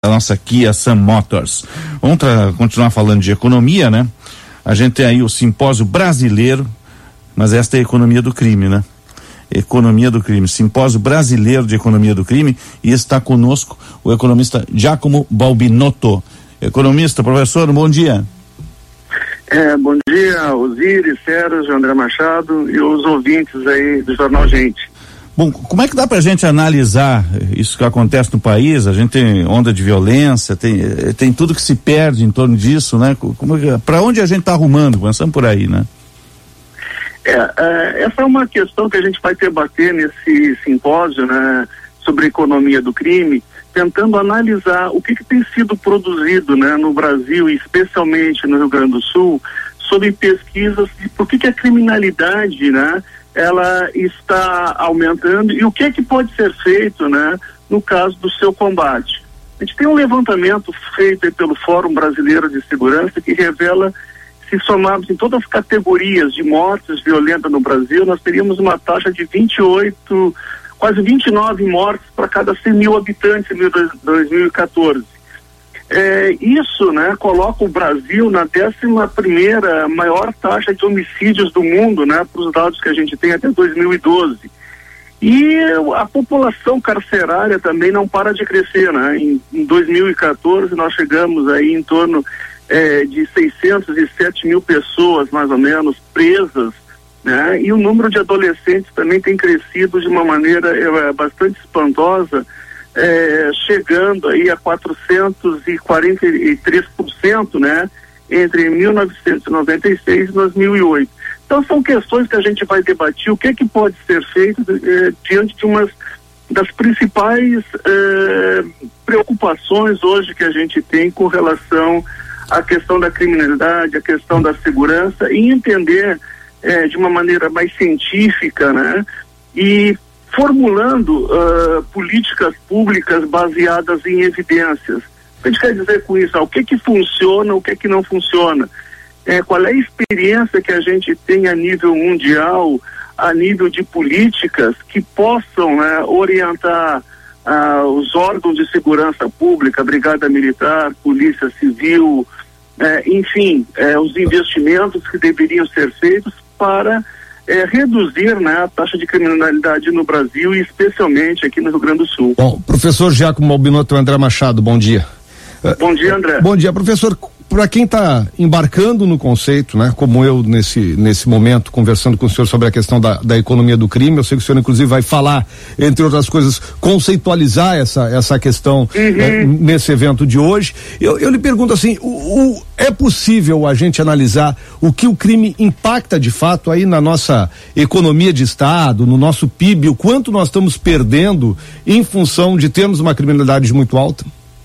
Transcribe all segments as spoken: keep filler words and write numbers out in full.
da nossa Kia Sun Motors. Vamos tra- continuar falando de economia, né? A gente tem aí o simpósio brasileiro, mas esta é a economia do crime, né? Economia do crime, simpósio brasileiro de economia do crime, e está conosco o economista Giacomo Balbinotto. Economista, professor, bom dia. É, bom dia, Osiris, Sérgio, André Machado e os ouvintes aí do Jornal Gente. Bom, como é que dá pra gente analisar isso que acontece no país? A gente tem onda de violência, tem, tem tudo que se perde em torno disso, né? Como, pra onde a gente tá arrumando? Começando por aí, né? É, é, essa é uma questão que a gente vai debater nesse simpósio, né, sobre economia do crime, tentando analisar o que, que tem sido produzido, né, no Brasil, e especialmente no Rio Grande do Sul, sobre pesquisas de por que, que a criminalidade, né, ela está aumentando e o que é que pode ser feito, né, no caso do seu combate. A gente tem um levantamento feito aí pelo Fórum Brasileiro de Segurança que revela, se somarmos em todas as categorias de mortes violentas no Brasil, nós teríamos uma taxa de vinte e oito, quase vinte e nove mortes para cada cem mil habitantes em dois mil e quatorze. É, isso, né, coloca o Brasil na décima primeira maior taxa de homicídios do mundo, né, para os dados que a gente tem até dois mil e doze. E a população carcerária também não para de crescer, né? Em, em dois mil e quatorze nós chegamos aí em torno É, de seiscentos e sete mil pessoas, mais ou menos, presas, né? E o número de adolescentes também tem crescido de uma maneira é, bastante espantosa, é, chegando aí a quatrocentos e quarenta e três por cento, né? Entre mil novecentos e noventa e seis e dois mil e oito. Então são questões que a gente vai debater, o que é que pode ser feito é, diante de umas das principais é, preocupações hoje que a gente tem com relação a questão da criminalidade, a questão da segurança, e entender eh, de uma maneira mais científica, né? E formulando uh, políticas públicas baseadas em evidências. O que a gente quer dizer com isso? Ah, o que que funciona, o que que não funciona? Eh, qual é a experiência que a gente tem a nível mundial, a nível de políticas que possam, né, orientar ah, os órgãos de segurança pública, Brigada Militar, Polícia Civil, eh, enfim, eh, os investimentos que deveriam ser feitos para eh, reduzir, né, a taxa de criminalidade no Brasil e especialmente aqui no Rio Grande do Sul. Bom, professor Giacomo Balbinotto, André Machado, bom dia. Bom dia, André. Bom dia, professor. Para quem está embarcando no conceito, né, como eu nesse nesse momento conversando com o senhor sobre a questão da, da economia do crime, eu sei que o senhor inclusive vai falar, entre outras coisas, conceitualizar essa essa questão uhum. né, nesse evento de hoje. Eu, eu lhe pergunto assim, o, o, é possível a gente analisar o que o crime impacta de fato aí na nossa economia de Estado, no nosso P I B, o quanto nós estamos perdendo em função de termos uma criminalidade muito alta?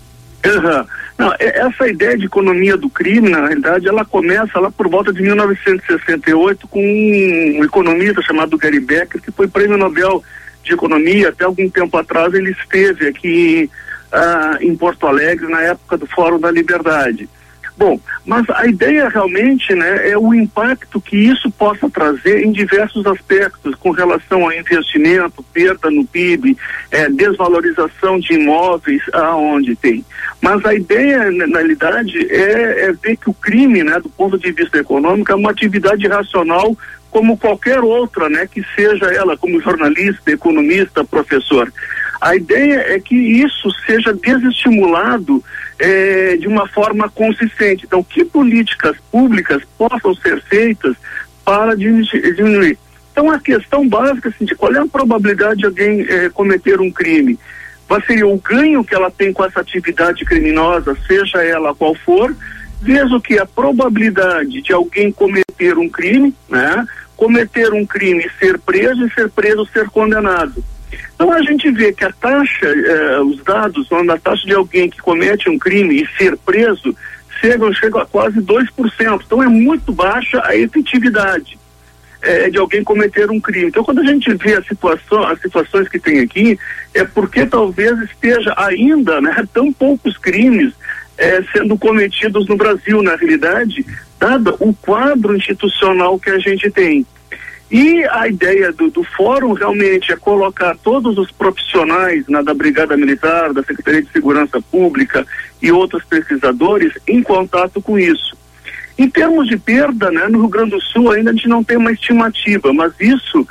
Uhum. Não, essa ideia de economia do crime, na realidade, ela começa lá por volta de mil novecentos e sessenta e oito com um economista chamado Gary Becker, que foi prêmio Nobel de Economia. Até algum tempo atrás ele esteve aqui ah, em Porto Alegre na época do Fórum da Liberdade. Bom, mas a ideia realmente, né, é o impacto que isso possa trazer em diversos aspectos, com relação ao investimento, perda no P I B, é, desvalorização de imóveis, aonde tem. Mas a ideia, na realidade, é, é ver que o crime, né, do ponto de vista econômico, é uma atividade racional como qualquer outra, né, que seja ela como jornalista, economista, professor. A ideia é que isso seja desestimulado eh, de uma forma consistente. Então, que políticas públicas possam ser feitas para diminuir? Então, a questão básica assim, de qual é a probabilidade de alguém eh, cometer um crime? Qual seria o ganho que ela tem com essa atividade criminosa, seja ela qual for, veja que a probabilidade de alguém cometer um crime, né? Cometer um crime, ser preso e ser preso, ser condenado. Então a gente vê que a taxa, eh, os dados, onde a taxa de alguém que comete um crime e ser preso chegam, chegam a quase dois por cento. Então é muito baixa a efetividade eh, de alguém cometer um crime. Então quando a gente vê a situação, as situações que tem aqui, é porque talvez esteja ainda, né, tão poucos crimes eh, sendo cometidos no Brasil, na realidade, dado o quadro institucional que a gente tem. E a ideia do, do fórum realmente é colocar todos os profissionais, né, da Brigada Militar, da Secretaria de Segurança Pública e outros pesquisadores em contato com isso. Em termos de perda, né, no Rio Grande do Sul ainda a gente não tem uma estimativa, mas isso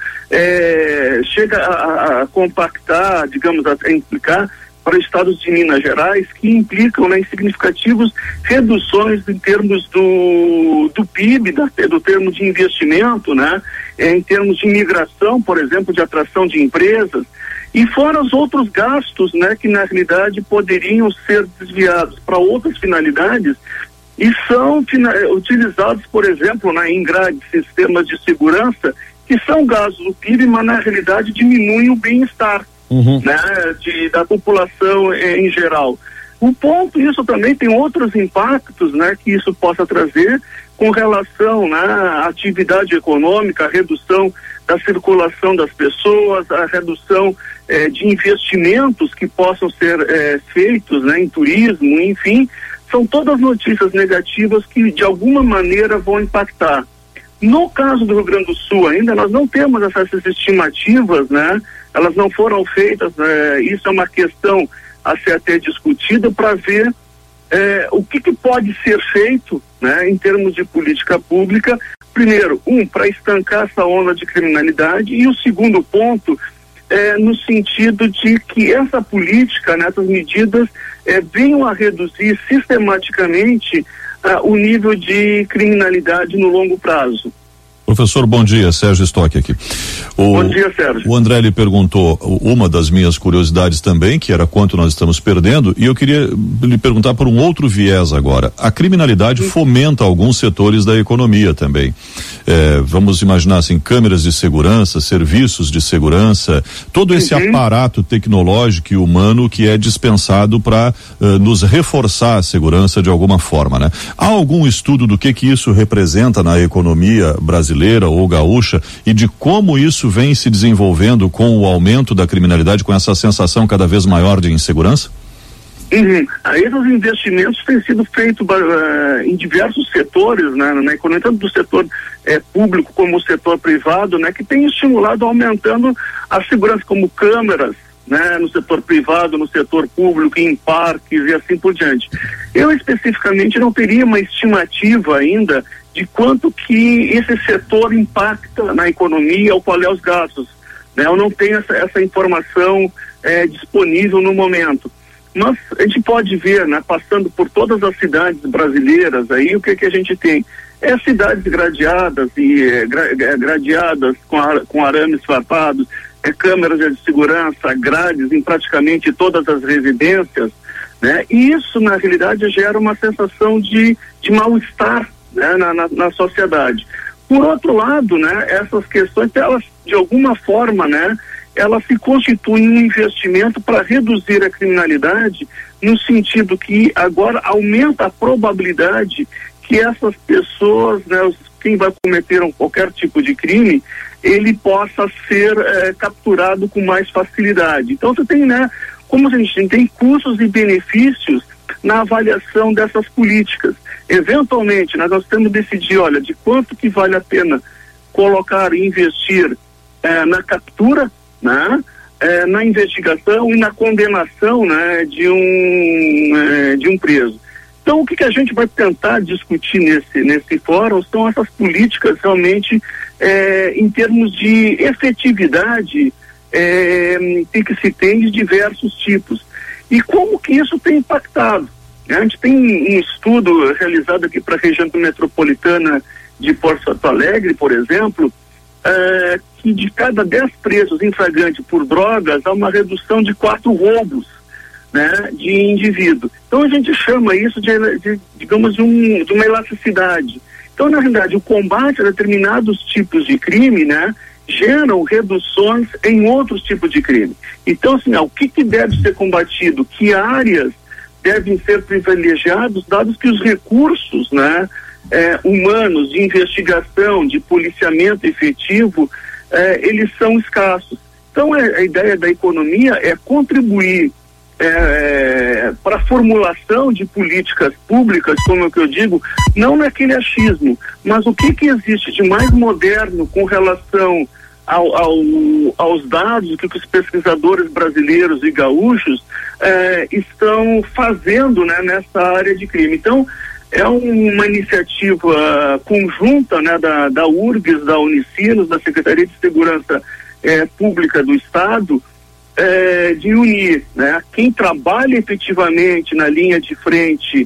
é, chega a, a compactar, digamos, a, a implicar para estados de Minas Gerais, que implicam, né, em significativas reduções em termos do, do P I B, da, do termo de investimento, né, em termos de imigração, por exemplo, de atração de empresas, e fora os outros gastos, né, que na realidade poderiam ser desviados para outras finalidades e são utilizados, por exemplo, né, em grades, sistemas de segurança, que são gastos do P I B, mas na realidade diminuem o bem-estar. Uhum. Né, de, da população eh, em geral. O ponto, isso também tem outros impactos, né, que isso possa trazer com relação, né, à atividade econômica, a redução da circulação das pessoas, a redução eh, de investimentos que possam ser eh, feitos, né, em turismo, enfim, são todas notícias negativas que de alguma maneira vão impactar. No caso do Rio Grande do Sul ainda, nós não temos essas estimativas, né? Elas não foram feitas, né? Isso é uma questão a ser até discutida para ver eh, o que, que pode ser feito, né? Em termos de política pública, primeiro, um, para estancar essa onda de criminalidade, e o segundo ponto, eh, no sentido de que essa política, né, essas medidas eh, venham a reduzir sistematicamente Uh, o nível de criminalidade no longo prazo. Professor, bom dia, Sérgio Stock aqui. O, bom dia, Sérgio. O André lhe perguntou uma das minhas curiosidades também, que era quanto nós estamos perdendo, e eu queria lhe perguntar por um outro viés agora. A criminalidade Sim. fomenta alguns setores da economia também. É, vamos imaginar assim, câmeras de segurança, serviços de segurança, todo esse uhum. aparato tecnológico e humano que é dispensado para uh, nos reforçar a segurança de alguma forma, né? Há algum estudo do que que isso representa na economia brasileira ou gaúcha e de como isso vem se desenvolvendo com o aumento da criminalidade, com essa sensação cada vez maior de insegurança? Uhum. Aí os investimentos têm sido feitos uh, em diversos setores, né, na economia, tanto do setor eh, público como o setor privado, né, que tem estimulado, aumentando a segurança, como câmeras, né, no setor privado, no setor público, em parques e assim por diante. Eu especificamente não teria uma estimativa ainda de quanto que esse setor impacta na economia ou qual é os gastos, né? Eu não tenho essa, essa informação eh, disponível no momento. Mas a gente pode ver, né, passando por todas as cidades brasileiras, aí o que que a gente tem? É cidades gradeadas e é, gra, é, gradeadas com, a, com arames farpados, é, câmeras de segurança, grades em praticamente todas as residências, né? E isso, na realidade, gera uma sensação de, de mal-estar, né, na, na, na sociedade. Por outro lado, né, essas questões, elas, de alguma forma, né, ela se constitui um investimento para reduzir a criminalidade, no sentido que agora aumenta a probabilidade que essas pessoas, né, os, quem vai cometer um, qualquer tipo de crime, ele possa ser eh, capturado com mais facilidade. Então você tem, né, como a gente tem custos e benefícios na avaliação dessas políticas. Eventualmente, né, nós temos que decidir, olha, de quanto que vale a pena colocar e investir eh, na captura, né, eh, na investigação e na condenação, né, de um eh, de um preso. Então, o que que a gente vai tentar discutir nesse nesse fórum são essas políticas realmente eh, em termos de efetividade eh, que se tem de diversos tipos e como que isso tem impactado. A gente tem um estudo realizado aqui para a região metropolitana de Porto Alegre, por exemplo, Uh, que de cada dez presos em flagrante por drogas há uma redução de quatro roubos, né, de indivíduo. Então a gente chama isso de, de digamos, de, um, de uma elasticidade. Então, na realidade, o combate a determinados tipos de crime, né, geram reduções em outros tipos de crime. Então, assim, ó, o que, que deve ser combatido? Que áreas devem ser privilegiadas, dados que os recursos, né, É, humanos, de investigação, de policiamento efetivo, é, eles são escassos. Então, é, a ideia da economia é contribuir é, para a formulação de políticas públicas, como é que eu digo, não naquele achismo, mas o que que existe de mais moderno com relação ao, ao, aos dados que os pesquisadores brasileiros e gaúchos é, estão fazendo, né, nessa área de crime. Então, é uma iniciativa conjunta, né, da, da U R G S, da Unicinos, da Secretaria de Segurança é, Pública do Estado, é, de unir, né, quem trabalha efetivamente na linha de frente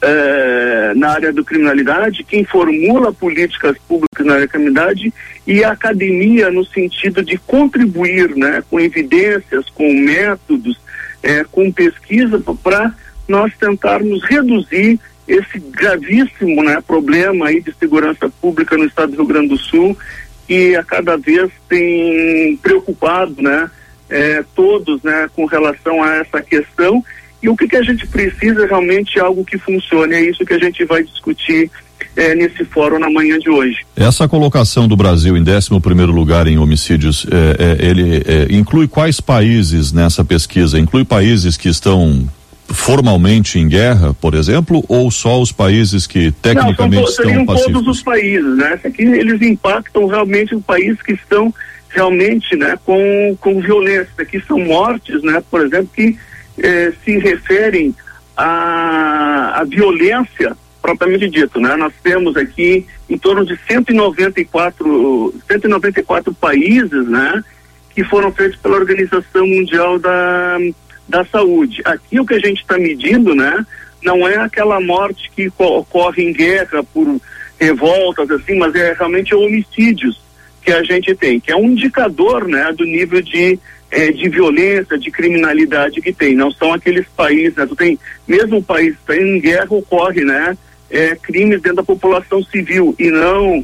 é, na área da criminalidade, quem formula políticas públicas na área da criminalidade, e a academia no sentido de contribuir, né, com evidências, com métodos, é, com pesquisa, para nós tentarmos reduzir esse gravíssimo, né, problema aí de segurança pública no estado do Rio Grande do Sul, que a cada vez tem preocupado, né, é, todos, né, com relação a essa questão. E o que que a gente precisa é realmente algo que funcione. É isso que a gente vai discutir é, nesse fórum na manhã de hoje. Essa colocação do Brasil em décimo primeiro lugar em homicídios, é, é, ele é, inclui quais países nessa pesquisa? Inclui países que estão formalmente em guerra, por exemplo, ou só os países que tecnicamente Não, são, estão pacíficos? Todos os países, né? Aqui eles impactam realmente os países que estão realmente, né, com, com violência. Aqui são mortes, né, por exemplo, que eh, se referem à, à violência propriamente dito, né? Nós temos aqui em torno de cento e noventa e quatro países, né, que foram feitos pela Organização Mundial da da Saúde. Aqui o que a gente está medindo, né, não é aquela morte que ocorre em guerra por revoltas, assim, mas é realmente homicídios que a gente tem, que é um indicador, né, do nível de, eh, de violência, de criminalidade que tem. Não são aqueles países, né, tu tem, mesmo o país que está em guerra, ocorre, né, eh, crimes dentro da população civil e não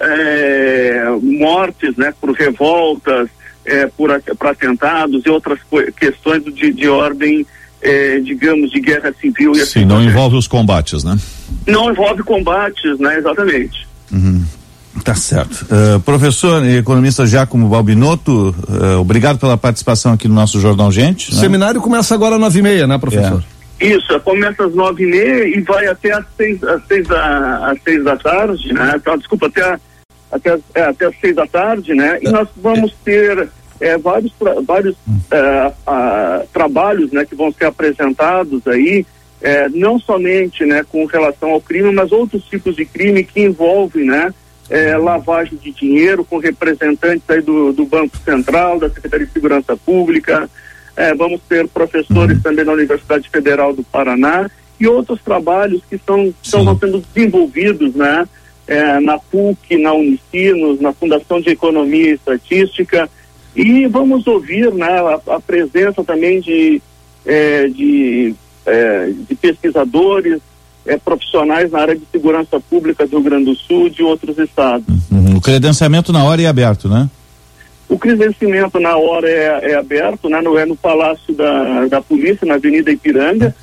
eh, mortes, né, por revoltas, É, por, por atentados e outras questões de, de ordem, é, digamos, de guerra civil. E Sim, assim, não envolve os combates, né? Não envolve combates, né? Exatamente. Uhum. Tá certo. Uh, professor e economista Giacomo Balbinotto, uh, obrigado pela participação aqui no nosso Jornal Gente. O né? seminário começa agora às nove e meia, né, professor? É. Isso, começa às nove e meia e vai até às seis, às seis, da, às seis da tarde, né? Então, desculpa, até a Até, é, até as seis da tarde, né? E nós vamos ter é, vários, tra vários é, a, trabalhos, né, que vão ser apresentados aí, é, não somente, né, com relação ao crime, mas outros tipos de crime que envolvem, né, é, lavagem de dinheiro, com representantes aí do, do Banco Central, da Secretaria de Segurança Pública. É, vamos ter professores uhum. também da Universidade Federal do Paraná e outros trabalhos que estão, estão sendo desenvolvidos, né? É, na P U C, na Unicinos, na Fundação de Economia e Estatística, e vamos ouvir, né, a, a presença também de, é, de, é, de pesquisadores, é, profissionais na área de segurança pública do Rio Grande do Sul e de outros estados. Uhum. O credenciamento na hora é aberto, né? O credenciamento na hora é, é aberto, né, no, é no Palácio da, da Polícia, na Avenida Ipiranga.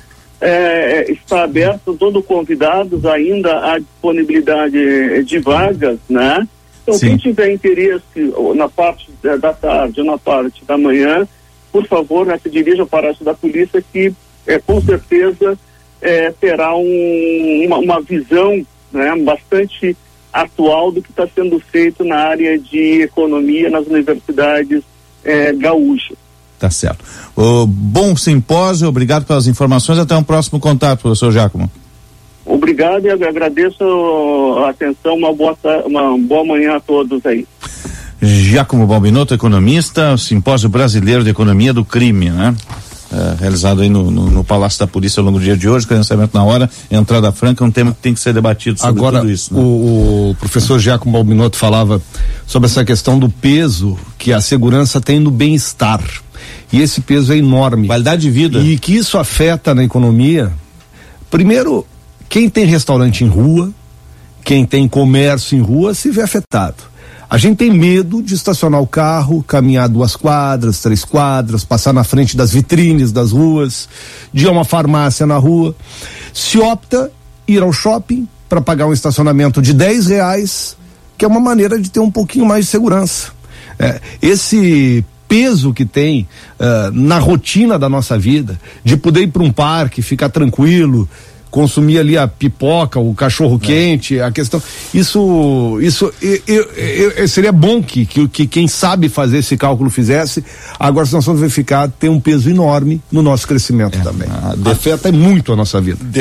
É, está aberto, todo convidados, ainda há disponibilidade de vagas, né? Então, Sim. quem tiver interesse na parte da tarde ou na parte da manhã, por favor, né, se dirija ao Palácio da Polícia, que é, com certeza é, terá um, uma, uma visão, né, bastante atual do que está sendo feito na área de economia nas universidades é, gaúchas. Tá certo. O bom simpósio, obrigado pelas informações, até um próximo contato, professor Giacomo. Obrigado e agradeço a atenção, uma boa, uma boa manhã a todos aí. Giacomo Balbinotto, economista, simpósio brasileiro de economia do crime, né? É, realizado aí no, no, no Palácio da Polícia ao longo do dia de hoje, credenciamento na hora, entrada franca, é um tema que tem que ser debatido sobre Agora, tudo isso. Né? O, o professor Giacomo Balbinotto falava sobre essa questão do peso que a segurança tem no bem-estar. E esse peso é enorme. Qualidade de vida. E que isso afeta na economia. Primeiro, quem tem restaurante em rua, quem tem comércio em rua, se vê afetado. A gente tem medo de estacionar o carro, caminhar duas quadras, três quadras, passar na frente das vitrines das ruas, de ir a uma farmácia na rua. Se opta ir ao shopping para pagar um estacionamento de dez reais, que é uma maneira de ter um pouquinho mais de segurança. É, esse peso que tem uh, na rotina da nossa vida, de poder ir para um parque, ficar tranquilo, consumir ali a pipoca, o cachorro quente, é. a questão, isso, isso eu, eu, eu, seria bom que, que, que quem sabe fazer esse cálculo fizesse. Agora, se nós vamos verificar, tem um peso enorme no nosso crescimento é. também. Ah, afeta muito a nossa vida.